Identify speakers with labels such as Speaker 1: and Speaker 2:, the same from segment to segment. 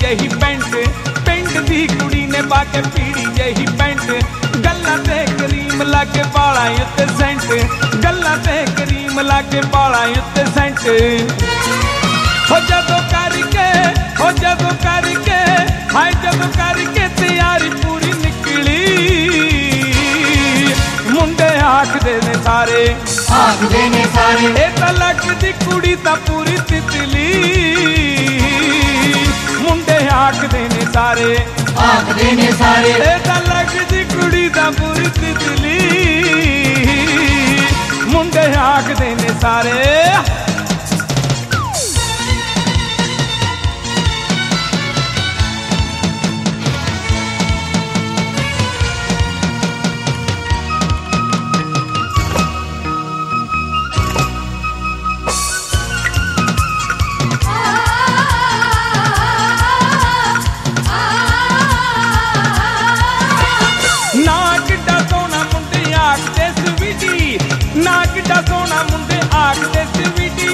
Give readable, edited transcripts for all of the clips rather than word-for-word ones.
Speaker 1: जही पेंट, पिंड दी कुड़ी ने पाके पीड़ी जही पेंट, गल्लां ते करीम लाके बालां उत्ते सेंट, गल्लां ते करीम लाके बालां उत्ते सेंट। हो जदों करके हाय जदों करके तैयारी पूरी निकली, मुंडे आखदे ने सारे ए तां लगदी कुड़ी तां पूरी तितली, मुंडे आखदे ने सारे ए तां लगदी कुड़ी तां पूरी तितली, मुंडे आखदे ने सारे। ना किड्डा सोना मुंडे आखदे स्वीटी,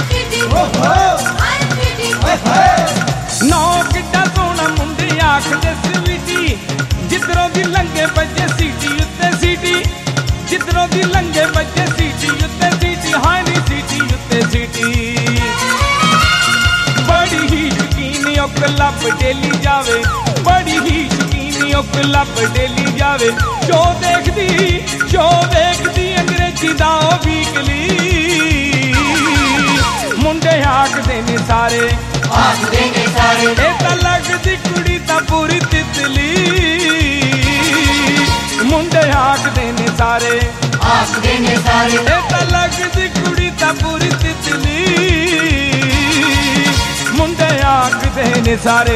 Speaker 1: ना किड्डा सोना मुंडे आखदे स्वीटी, जिधरों दी लंगे बजे सीटी उत्ते सीटी, जिधरों दी लंगे बजे सीटी उत्ते सीटी, हाय नी सीटी उत्ते सीटी। बड़ी ही शकीन ओ क्लब डेली जावे, बड़ी ही शकीन ओ क्लब डेली जावे, जो देखदी अंग्रेजी दा ओ वीकली, मुंडे आखदे ने सारे ए तां लगदी कुड़ी तां पूरी तितली, मुंडे आखदे ने सारे ए तां लगदी कुड़ी तां पूरी तितली, मुंडे आखदे ने सारे।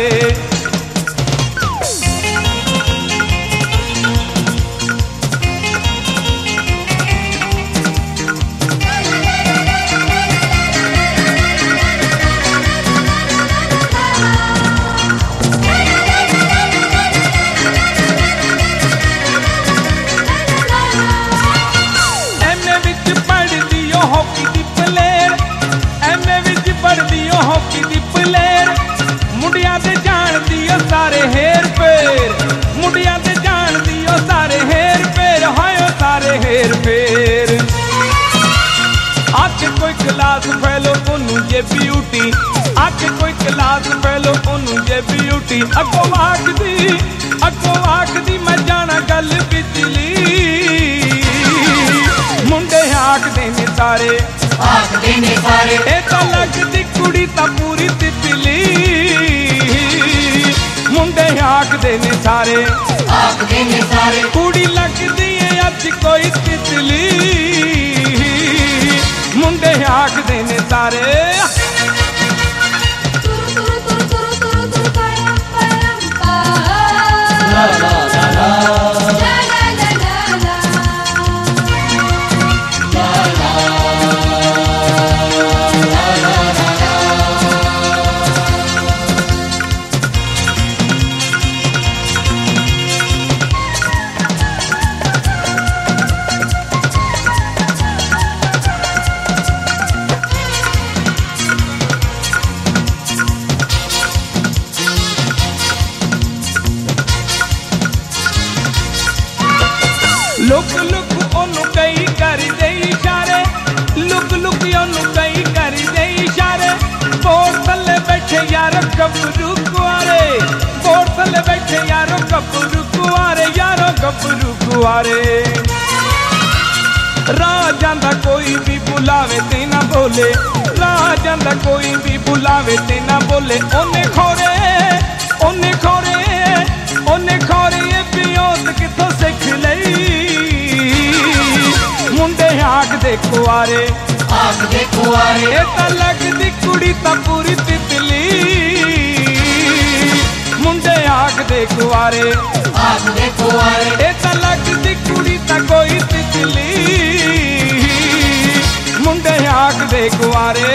Speaker 1: हॉकी दी प्लेयर, मुंडिया दे जान दियो सारे हेर फेर, मुंडिया दे जान दियो सारे हेर फेर, हाय सारे हेर फेर। आके कोई क्लास फेलो ओनू जे ब्यूटी, आके कोई क्लास फेलो ओनू जे ब्यूटी, अगो आखदी मैं जाना गल बिजली, मुंडे आखदे ने सारे ए तां लगदी कुड़ी तां पूरी तितली, मुंडे आखदे ने सारे कुड़ी लगदी है अज कोई तितली, मुंडे आखदे ने सारे। लुक ओनू कई कर दे इशारे, लुक ओनू कई कर दे इशारे, बोर थल्ले बैठे यारो गबरू कुआरे, बोर थल्ले बैठे यारो गबरू कुआरे, यारो गबरू कुआरे। राह जांदा कोई भी बुलावे ते ना बोले, राह जांदा कोई भी बुलावे ते ना बोले, ओने खोरे ये पियोत किथों सिख लई, मुंडे आखदे कुआरे ए तां लगदी कुड़ी तां पूरी तितली, मुंडे आखदे कुआरे ए तां लगदी कुड़ी तां कोई तितली, मुंडे आखदे कुआरे।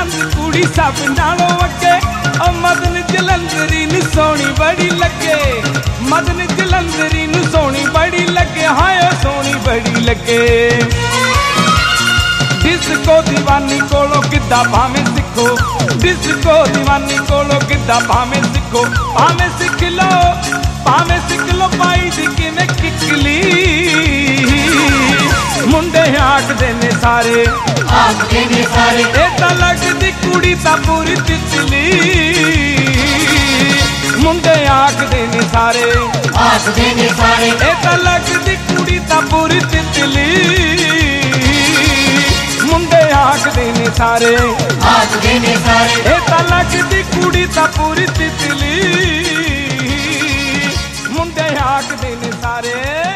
Speaker 1: पसंद कुड़ी सब नालों अगे ओ मदन जलंधरी नूं सोहनी बड़ी लगे मदन जलंधरी नूं सोहनी बड़ी लगे हाय ओ सोहनी बड़ी लगे डिस्को दीवानी कोलों गिद्धा भावें सिखो डिस्को दीवानी कोलों गिद्धा भावें सिखो भावें सिख लो पाई दी किवें किकली मुंडे आखदे ने सारे ए तां लगदी कुड़ी तां पूरी तितली मुंडे आखदे ने सारे ए तां लगदी कुड़ी तां पूरी तितली मुंडे आखदे ने सारे ए तां लगदी कुड़ी तां पूरी तितली मुंडे आखदे ने सारे।